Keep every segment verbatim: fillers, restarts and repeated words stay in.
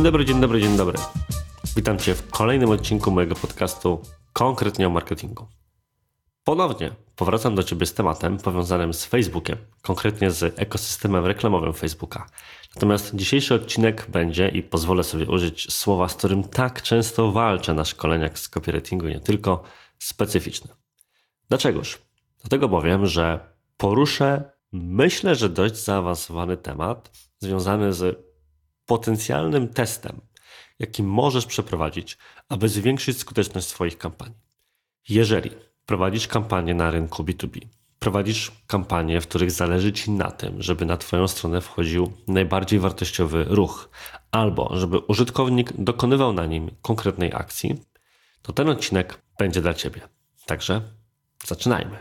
Dzień dobry, dzień dobry, dzień dobry. Witam Cię w kolejnym odcinku mojego podcastu konkretnie o marketingu. Ponownie powracam do Ciebie z tematem powiązanym z Facebookiem, konkretnie z ekosystemem reklamowym Facebooka. Natomiast dzisiejszy odcinek będzie, i pozwolę sobie użyć słowa, z którym tak często walczę na szkoleniach z copywritingu, nie tylko, specyficzny. Dlaczegoż? Dlatego bowiem, że poruszę, myślę, że dość zaawansowany temat związany z potencjalnym testem, jaki możesz przeprowadzić, aby zwiększyć skuteczność swoich kampanii. Jeżeli prowadzisz kampanię na rynku B dwa B, prowadzisz kampanie, w których zależy Ci na tym, żeby na Twoją stronę wchodził najbardziej wartościowy ruch, albo żeby użytkownik dokonywał na nim konkretnej akcji, to ten odcinek będzie dla Ciebie. Także zaczynajmy.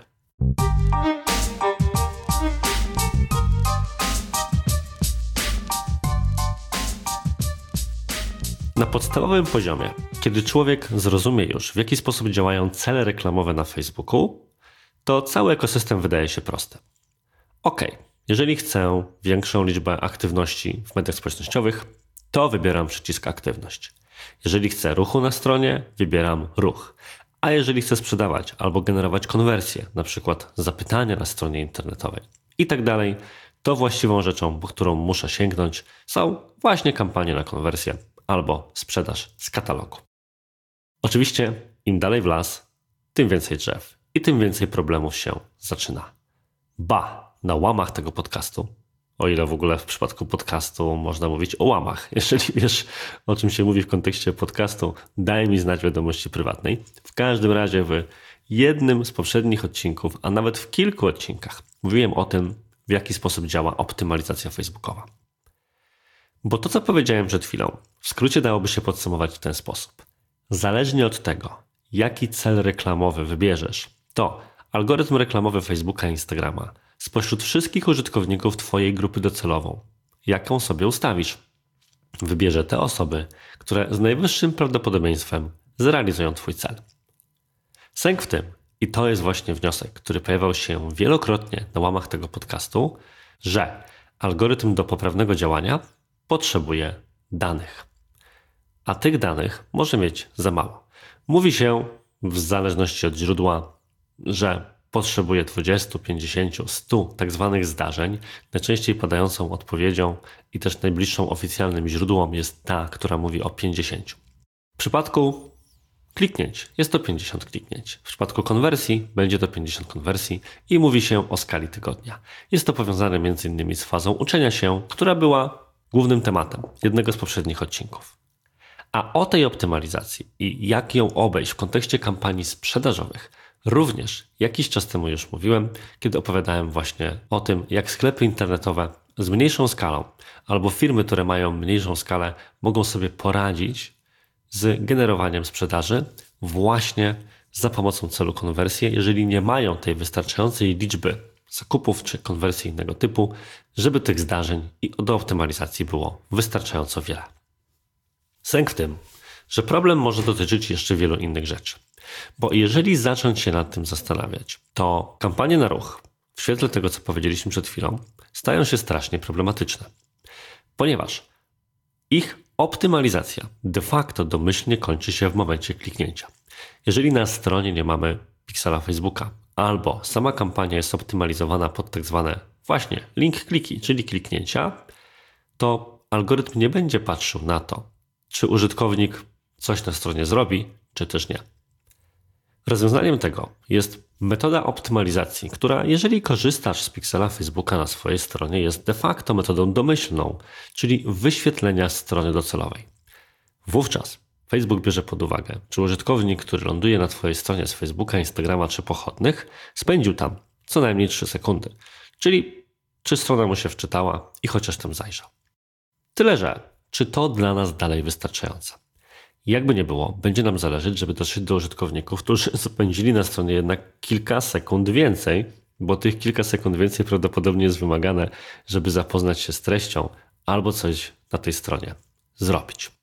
Na podstawowym poziomie, kiedy człowiek zrozumie już, w jaki sposób działają cele reklamowe na Facebooku, to cały ekosystem wydaje się prosty. Ok, jeżeli chcę większą liczbę aktywności w mediach społecznościowych, to wybieram przycisk aktywność. Jeżeli chcę ruchu na stronie, wybieram ruch. A jeżeli chcę sprzedawać albo generować konwersję, na przykład zapytania na stronie internetowej i tak dalej, to właściwą rzeczą, po którą muszę sięgnąć, są właśnie kampanie na konwersję albo sprzedaż z katalogu. Oczywiście im dalej w las, tym więcej drzew i tym więcej problemów się zaczyna. Ba, na łamach tego podcastu, o ile w ogóle w przypadku podcastu można mówić o łamach. Jeżeli wiesz, o czym się mówi w kontekście podcastu, daj mi znać w wiadomości prywatnej. W każdym razie w jednym z poprzednich odcinków, a nawet w kilku odcinkach mówiłem o tym, w jaki sposób działa optymalizacja facebookowa. Bo to, co powiedziałem przed chwilą, w skrócie dałoby się podsumować w ten sposób. Zależnie od tego, jaki cel reklamowy wybierzesz, to algorytm reklamowy Facebooka i Instagrama spośród wszystkich użytkowników Twojej grupy docelową, jaką sobie ustawisz, wybierze te osoby, które z najwyższym prawdopodobieństwem zrealizują Twój cel. Sęk w tym, i to jest właśnie wniosek, który pojawiał się wielokrotnie na łamach tego podcastu, że algorytm do poprawnego działania potrzebuje danych. A tych danych może mieć za mało. Mówi się, w zależności od źródła, że potrzebuje dwadzieścia, pięćdziesiąt, sto tak zwanych zdarzeń. Najczęściej padającą odpowiedzią i też najbliższą oficjalnym źródłom jest ta, która mówi o pięćdziesięciu. W przypadku kliknięć jest to pięćdziesiąt kliknięć. W przypadku konwersji będzie to pięćdziesiąt konwersji i mówi się o skali tygodnia. Jest to powiązane między innymi z fazą uczenia się, która była głównym tematem jednego z poprzednich odcinków. A o tej optymalizacji i jak ją obejść w kontekście kampanii sprzedażowych również jakiś czas temu już mówiłem, kiedy opowiadałem właśnie o tym, jak sklepy internetowe z mniejszą skalą albo firmy, które mają mniejszą skalę, mogą sobie poradzić z generowaniem sprzedaży właśnie za pomocą celu konwersji, jeżeli nie mają tej wystarczającej liczby zakupów czy konwersji innego typu, żeby tych zdarzeń i do optymalizacji było wystarczająco wiele. Sęk w tym, że problem może dotyczyć jeszcze wielu innych rzeczy. Bo jeżeli zacząć się nad tym zastanawiać, to kampanie na ruch, w świetle tego, co powiedzieliśmy przed chwilą, stają się strasznie problematyczne. Ponieważ ich optymalizacja de facto domyślnie kończy się w momencie kliknięcia. Jeżeli na stronie nie mamy piksela Facebooka, albo sama kampania jest optymalizowana pod tak zwane właśnie link kliki, czyli kliknięcia, to algorytm nie będzie patrzył na to, czy użytkownik coś na stronie zrobi, czy też nie. Rozwiązaniem tego jest metoda optymalizacji, która jeżeli korzystasz z piksela Facebooka na swojej stronie, jest de facto metodą domyślną, czyli wyświetlenia strony docelowej. Wówczas Facebook bierze pod uwagę, czy użytkownik, który ląduje na Twojej stronie z Facebooka, Instagrama czy pochodnych, spędził tam co najmniej trzy sekundy, czyli czy strona mu się wczytała i chociaż tam zajrzał. Tyle, że czy to dla nas dalej wystarczające? Jakby nie było, będzie nam zależeć, żeby dotrzeć do użytkowników, którzy spędzili na stronie jednak kilka sekund więcej, bo tych kilka sekund więcej prawdopodobnie jest wymagane, żeby zapoznać się z treścią albo coś na tej stronie zrobić.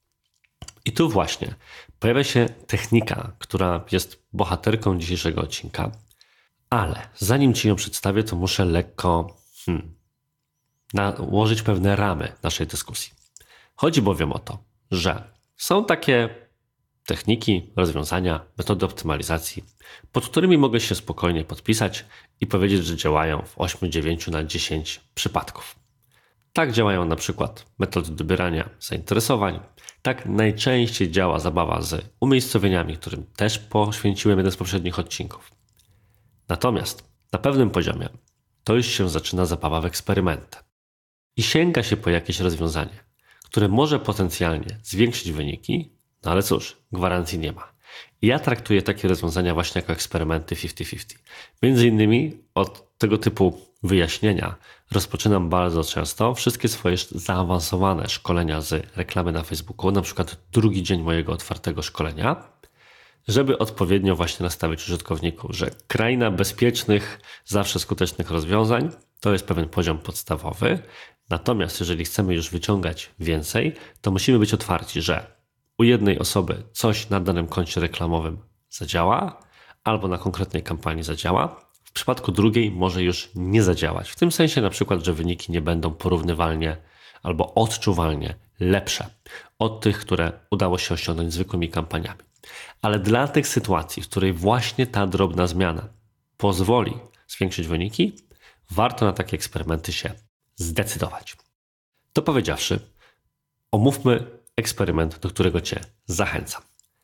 I tu właśnie pojawia się technika, która jest bohaterką dzisiejszego odcinka, ale zanim Ci ją przedstawię, to muszę lekko hmm, nałożyć pewne ramy naszej dyskusji. Chodzi bowiem o to, że są takie techniki, rozwiązania, metody optymalizacji, pod którymi mogę się spokojnie podpisać i powiedzieć, że działają w osiem, dziewięć na dziesięć przypadków. Tak działają na przykład metody dobierania zainteresowań, tak najczęściej działa zabawa z umiejscowieniami, którym też poświęciłem jeden z poprzednich odcinków. Natomiast na pewnym poziomie to już się zaczyna zabawa w eksperymenty i sięga się po jakieś rozwiązanie, które może potencjalnie zwiększyć wyniki, no ale cóż, gwarancji nie ma. I ja traktuję takie rozwiązania właśnie jako eksperymenty pięćdziesiąt pięćdziesiąt. Między innymi od tego typu wyjaśnienia rozpoczynam bardzo często wszystkie swoje zaawansowane szkolenia z reklamy na Facebooku, na przykład drugi dzień mojego otwartego szkolenia, żeby odpowiednio właśnie nastawić użytkowników, że kraina bezpiecznych, zawsze skutecznych rozwiązań to jest pewien poziom podstawowy. Natomiast jeżeli chcemy już wyciągać więcej, to musimy być otwarci, że u jednej osoby coś na danym koncie reklamowym zadziała albo na konkretnej kampanii zadziała, w przypadku drugiej może już nie zadziałać. W tym sensie na przykład, że wyniki nie będą porównywalnie albo odczuwalnie lepsze od tych, które udało się osiągnąć zwykłymi kampaniami. Ale dla tych sytuacji, w której właśnie ta drobna zmiana pozwoli zwiększyć wyniki, warto na takie eksperymenty się zdecydować. To powiedziawszy, omówmy eksperyment, do którego Cię zachęcam.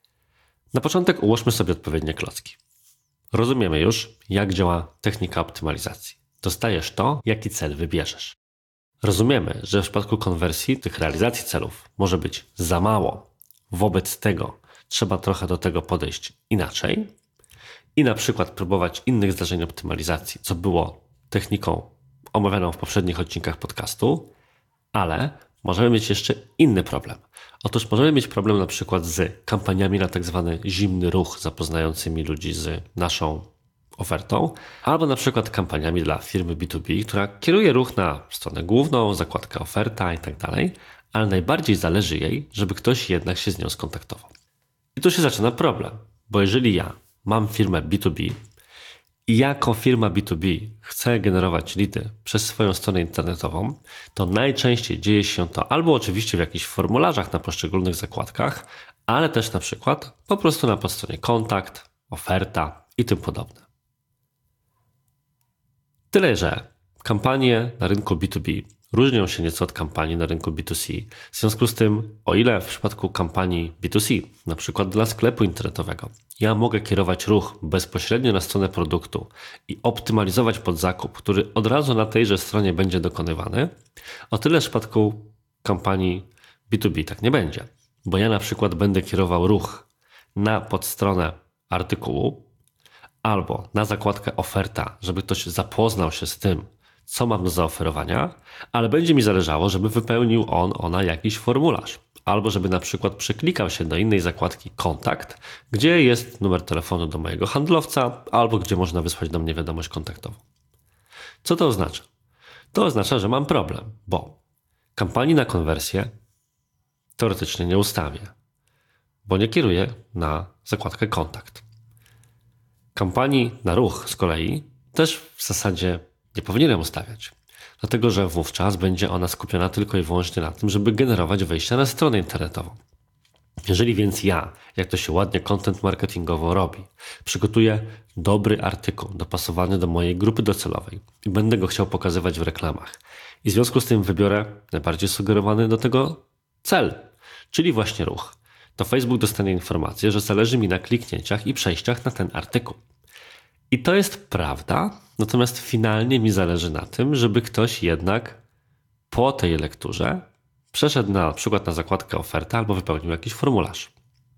Na początek ułóżmy sobie odpowiednie klocki. Rozumiemy już, jak działa technika optymalizacji. Dostajesz to, jaki cel wybierzesz. Rozumiemy, że w przypadku konwersji tych realizacji celów może być za mało. Wobec tego trzeba trochę do tego podejść inaczej i na przykład próbować innych zdarzeń optymalizacji, co było techniką omawianą w poprzednich odcinkach podcastu, ale możemy mieć jeszcze inny problem. Otóż możemy mieć problem na przykład z kampaniami na tak zwany zimny ruch zapoznającymi ludzi z naszą ofertą, albo na przykład kampaniami dla firmy B dwa B, która kieruje ruch na stronę główną, zakładkę oferta i tak dalej, ale najbardziej zależy jej, żeby ktoś jednak się z nią skontaktował. I tu się zaczyna problem, bo jeżeli ja mam firmę B dwa B i jako firma B dwa B chcę generować leady przez swoją stronę internetową, to najczęściej dzieje się to albo oczywiście w jakichś formularzach na poszczególnych zakładkach, ale też na przykład po prostu na podstronie kontakt, oferta i tym podobne. Tyle, że kampanie na rynku B dwa B różnią się nieco od kampanii na rynku B dwa C. W związku z tym, o ile w przypadku kampanii B dwa C, na przykład dla sklepu internetowego, ja mogę kierować ruch bezpośrednio na stronę produktu i optymalizować podzakup, który od razu na tejże stronie będzie dokonywany, o tyle w przypadku kampanii B dwa B tak nie będzie. Bo ja na przykład będę kierował ruch na podstronę artykułu albo na zakładkę oferta, żeby ktoś zapoznał się z tym, co mam do zaoferowania, ale będzie mi zależało, żeby wypełnił on, ona jakiś formularz. Albo żeby na przykład przeklikał się do innej zakładki kontakt, gdzie jest numer telefonu do mojego handlowca, albo gdzie można wysłać do mnie wiadomość kontaktową. Co to oznacza? To oznacza, że mam problem, bo kampanii na konwersję teoretycznie nie ustawię, bo nie kieruję na zakładkę kontakt. Kampanii na ruch z kolei też w zasadzie nie powinienem ustawiać, dlatego że wówczas będzie ona skupiona tylko i wyłącznie na tym, żeby generować wejścia na stronę internetową. Jeżeli więc ja, jak to się ładnie content marketingowo robi, przygotuję dobry artykuł dopasowany do mojej grupy docelowej i będę go chciał pokazywać w reklamach i w związku z tym wybiorę najbardziej sugerowany do tego cel, czyli właśnie ruch, to Facebook dostanie informację, że zależy mi na kliknięciach i przejściach na ten artykuł. I to jest prawda, natomiast finalnie mi zależy na tym, żeby ktoś jednak po tej lekturze przeszedł na przykład na zakładkę oferta albo wypełnił jakiś formularz.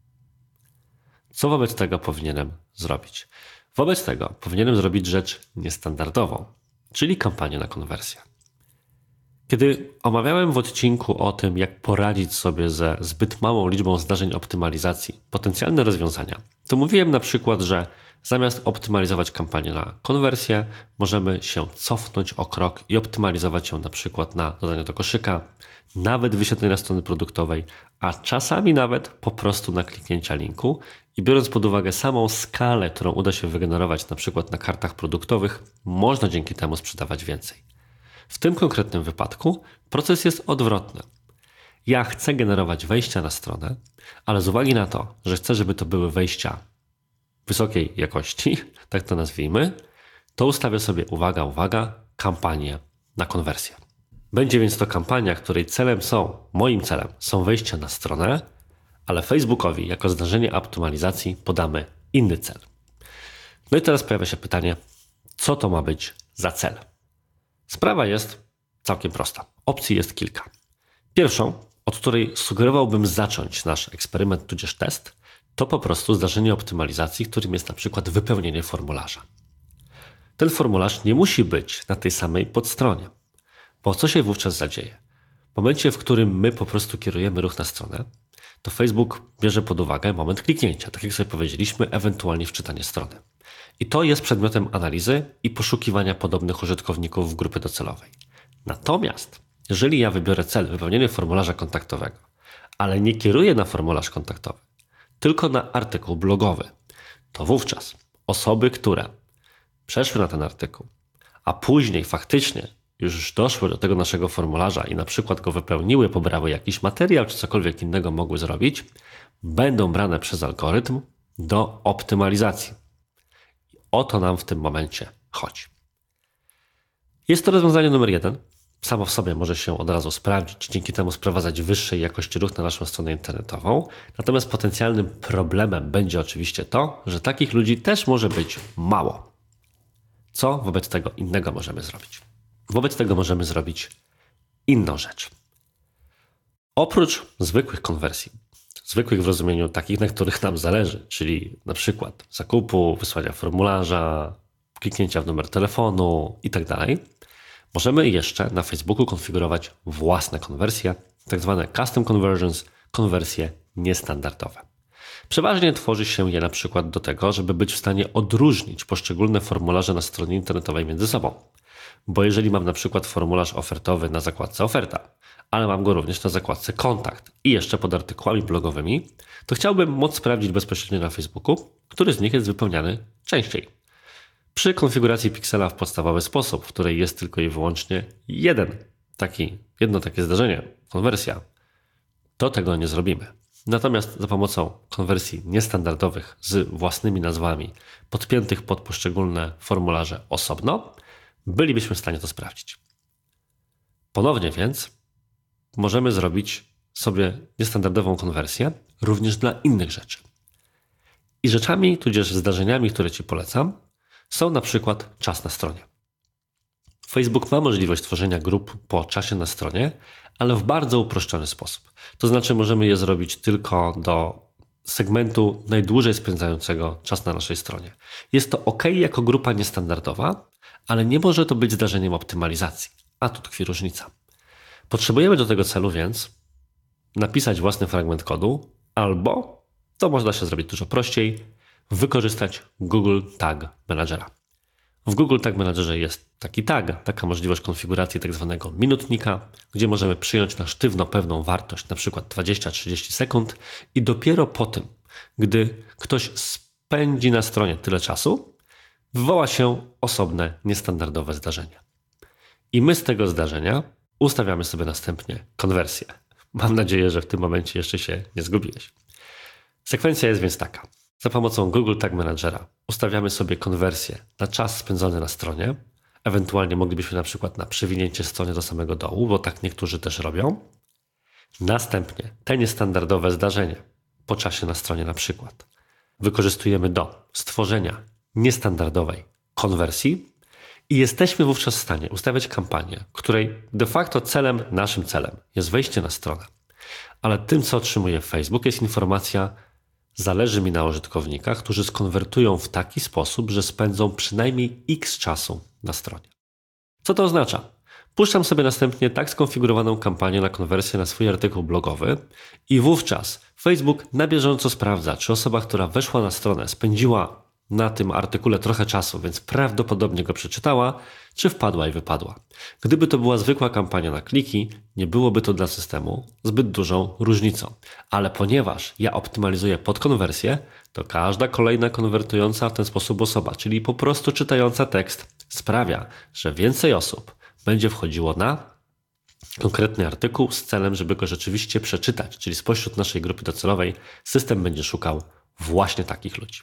Co wobec tego powinienem zrobić? Wobec tego powinienem zrobić rzecz niestandardową, czyli kampanię na konwersję. Kiedy omawiałem w odcinku o tym, jak poradzić sobie ze zbyt małą liczbą zdarzeń optymalizacji, potencjalne rozwiązania, to mówiłem na przykład, że zamiast optymalizować kampanię na konwersję, możemy się cofnąć o krok i optymalizować ją na przykład na dodanie do koszyka, nawet wyświetlenia strony produktowej, a czasami nawet po prostu na kliknięcia linku i biorąc pod uwagę samą skalę, którą uda się wygenerować na przykład na kartach produktowych, można dzięki temu sprzedawać więcej. W tym konkretnym wypadku proces jest odwrotny. ja chcę generować wejścia na stronę, ale z uwagi na to, że chcę, żeby to były wejścia wysokiej jakości, tak to nazwijmy, to ustawię sobie, uwaga, uwaga, kampanię na konwersję. Będzie więc to kampania, której celem są, moim celem są wejścia na stronę, ale Facebookowi jako zdarzenie optymalizacji podamy inny cel. No i teraz pojawia się pytanie, co to ma być za cel? Sprawa jest całkiem prosta. Opcji jest kilka. Pierwszą, od której sugerowałbym zacząć nasz eksperyment tudzież test, to po prostu zdarzenie optymalizacji, którym jest na przykład wypełnienie formularza. Ten formularz nie musi być na tej samej podstronie. Bo co się wówczas zadzieje? W momencie, w którym my po prostu kierujemy ruch na stronę, to Facebook bierze pod uwagę moment kliknięcia, tak jak sobie powiedzieliśmy, ewentualnie wczytanie strony. I to jest przedmiotem analizy i poszukiwania podobnych użytkowników w grupie docelowej. Natomiast jeżeli ja wybiorę cel wypełnienie formularza kontaktowego, ale nie kieruję na formularz kontaktowy, tylko na artykuł blogowy, to wówczas osoby, które przeszły na ten artykuł, a później faktycznie już doszły do tego naszego formularza i na przykład go wypełniły, pobrały jakiś materiał czy cokolwiek innego mogły zrobić, będą brane przez algorytm do optymalizacji. I o to nam w tym momencie chodzi. Jest to rozwiązanie numer jeden. Samo w sobie może się od razu sprawdzić, dzięki temu sprowadzać wyższej jakości ruch na naszą stronę internetową. Natomiast potencjalnym problemem będzie oczywiście to, że takich ludzi też może być mało. Co wobec tego innego możemy zrobić? Wobec tego możemy zrobić inną rzecz. Oprócz zwykłych konwersji, zwykłych w rozumieniu takich, na których nam zależy, czyli na przykład zakupu, wysłania formularza, kliknięcia w numer telefonu itd., możemy jeszcze na Facebooku konfigurować własne konwersje, tak zwane custom conversions, konwersje niestandardowe. Przeważnie tworzy się je na przykład do tego, żeby być w stanie odróżnić poszczególne formularze na stronie internetowej między sobą. Bo jeżeli mam na przykład formularz ofertowy na zakładce oferta, ale mam go również na zakładce kontakt i jeszcze pod artykułami blogowymi, to chciałbym móc sprawdzić bezpośrednio na Facebooku, który z nich jest wypełniany częściej. Przy konfiguracji piksela w podstawowy sposób, w której jest tylko i wyłącznie jeden taki, jedno takie zdarzenie, konwersja, to tego nie zrobimy. Natomiast za pomocą konwersji niestandardowych z własnymi nazwami, podpiętych pod poszczególne formularze osobno, bylibyśmy w stanie to sprawdzić. Ponownie więc możemy zrobić sobie niestandardową konwersję również dla innych rzeczy. I rzeczami, tudzież zdarzeniami, które Ci polecam, są na przykład czas na stronie. Facebook ma możliwość tworzenia grup po czasie na stronie, ale w bardzo uproszczony sposób. To znaczy możemy je zrobić tylko do segmentu najdłużej spędzającego czas na naszej stronie. Jest to ok jako grupa niestandardowa, ale nie może to być zdarzeniem optymalizacji. A tu tkwi różnica. Potrzebujemy do tego celu więc napisać własny fragment kodu albo, to można się zrobić dużo prościej, wykorzystać Google Tag Managera. W Google Tag Managerze jest taki tag, taka możliwość konfiguracji tak zwanego minutnika, gdzie możemy przyjąć na sztywno pewną wartość, na przykład dwadzieścia trzydzieści sekund i dopiero po tym, gdy ktoś spędzi na stronie tyle czasu, wywoła się osobne, niestandardowe zdarzenie. I my z tego zdarzenia ustawiamy sobie następnie konwersję. Mam nadzieję, że w tym momencie jeszcze się nie zgubiłeś. Sekwencja jest więc taka. Za pomocą Google Tag Managera ustawiamy sobie konwersję na czas spędzony na stronie. Ewentualnie moglibyśmy na przykład na przewinięcie strony do samego dołu, bo tak niektórzy też robią. Następnie te niestandardowe zdarzenie po czasie na stronie na przykład wykorzystujemy do stworzenia niestandardowej konwersji i jesteśmy wówczas w stanie ustawiać kampanię, której de facto celem, naszym celem jest wejście na stronę. Ale tym, co otrzymuje Facebook, jest informacja: zależy mi na użytkownikach, którzy skonwertują w taki sposób, że spędzą przynajmniej X czasu na stronie. Co to oznacza? Puszczam sobie następnie tak skonfigurowaną kampanię na konwersję na swój artykuł blogowy i wówczas Facebook na bieżąco sprawdza, czy osoba, która weszła na stronę, spędziła na tym artykule trochę czasu, więc prawdopodobnie go przeczytała, czy wpadła i wypadła. Gdyby to była zwykła kampania na kliki, nie byłoby to dla systemu zbyt dużą różnicą. Ale ponieważ ja optymalizuję pod konwersję, to każda kolejna konwertująca w ten sposób osoba, czyli po prostu czytająca tekst, sprawia, że więcej osób będzie wchodziło na konkretny artykuł z celem, żeby go rzeczywiście przeczytać, czyli spośród naszej grupy docelowej system będzie szukał właśnie takich ludzi.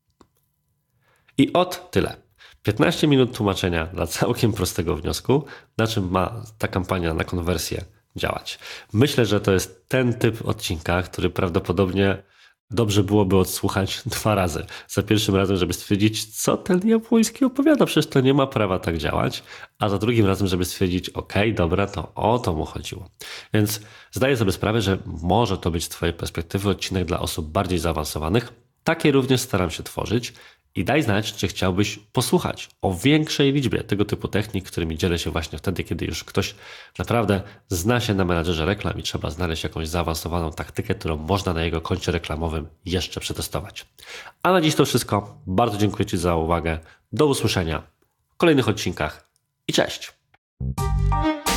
I ot tyle. piętnaście minut tłumaczenia dla całkiem prostego wniosku, na czym ma ta kampania na konwersję działać. Myślę, że to jest ten typ odcinka, który prawdopodobnie dobrze byłoby odsłuchać dwa razy. Za pierwszym razem, żeby stwierdzić, co ten Jabłoński opowiada, przecież to nie ma prawa tak działać, a za drugim razem, żeby stwierdzić, okej, dobra, to o to mu chodziło. Więc zdaję sobie sprawę, że może to być z twojej perspektywy odcinek dla osób bardziej zaawansowanych. Takie również staram się tworzyć. I daj znać, czy chciałbyś posłuchać o większej liczbie tego typu technik, którymi dzielę się właśnie wtedy, kiedy już ktoś naprawdę zna się na menadżerze reklam i trzeba znaleźć jakąś zaawansowaną taktykę, którą można na jego koncie reklamowym jeszcze przetestować. A na dziś to wszystko. Bardzo dziękuję Ci za uwagę. Do usłyszenia w kolejnych odcinkach i cześć!